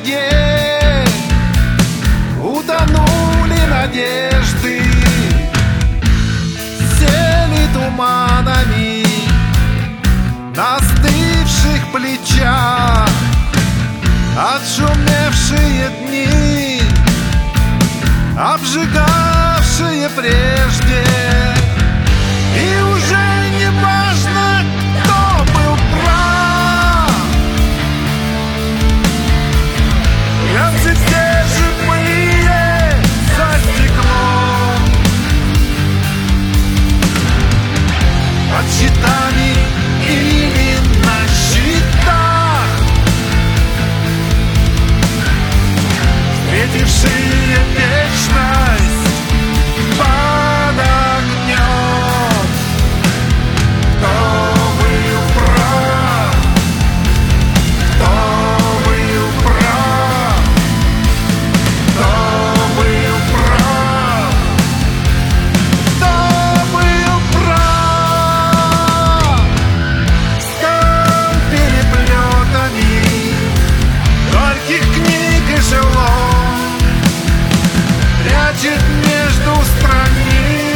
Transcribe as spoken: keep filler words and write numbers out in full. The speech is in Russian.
воде утонули надежды, сели туманами на остывших плечах. Отшумевшие дни, обжигавшие прежде, и уже не важно, кто был прав. Глянцы все живые за стеклом, под щитами или на щитах, встретившие вечность под огнем. Кто был прав? Кто был прав? Кто был прав? Кто был прав? Стал переплетами горьких книг эшелон, прячет между страниц